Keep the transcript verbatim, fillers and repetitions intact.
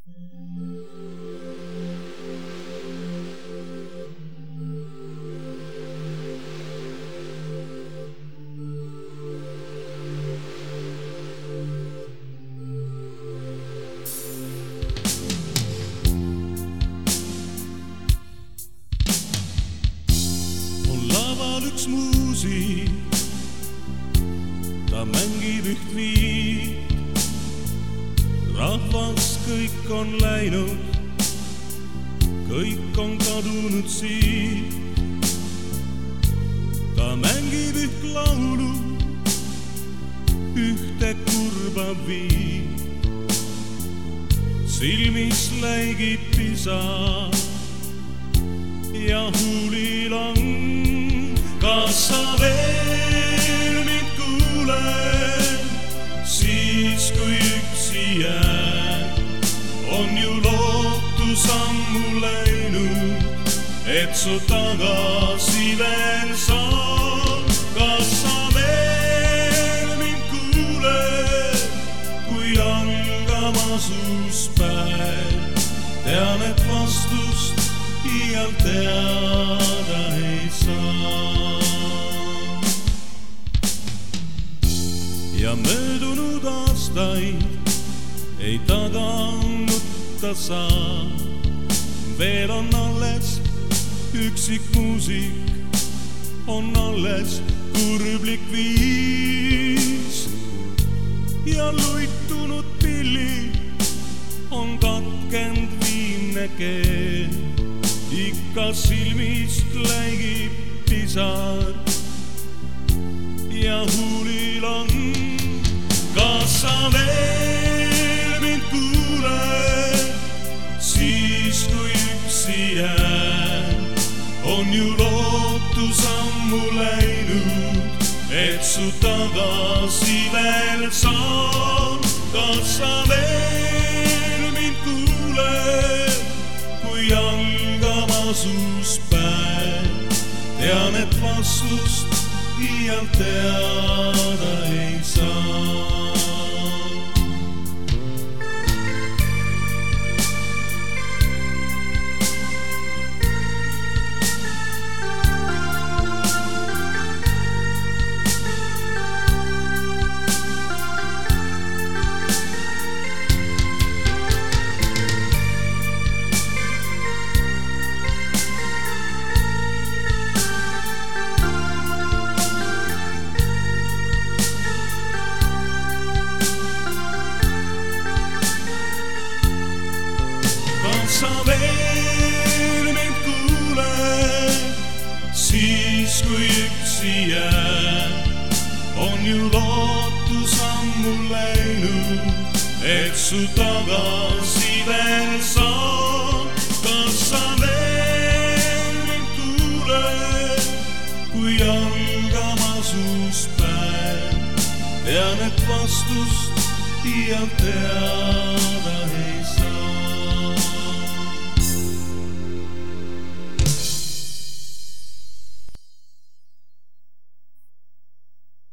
Üks muusik, ta mängib üht viit, rahvas kõik on läinud, kõik on kadunud siit. Ta mängib üht laulu, ühte kurba viit, silmis läigib pisar ja huulil on. Kas sa veel mind kuuled, siis kui üksi jääd, on ju lootus ammu läinud, et su tagasi veel saad. Kas sa veel mind kuuled, kui algamas uus päev, tean, et vastust iial teada ei saa. Ja möödunud aastaid ei taganud ta saa. Veel on alles üksik muusik, on alles kurblik viis ja luitunud pillid on katkend viimne keel. Ikka silmist läigib pisar ja huulil on. Kas sa veel mind kuuled, siis kui üksi jääd, on ju lootus ammu läinud, et su tagasi veel saad. Kas sa veel mind kuuled, kui algamas uus päev, tean, et vastust iial teada ei saa. Sa veel mind kuuled, siis kui üksi jääd, on ju lootus ammu läinud, et su tagasi veel saad. Kas sa veel mind kuuled, kui algamas uus päev, tean, et vastust iial tead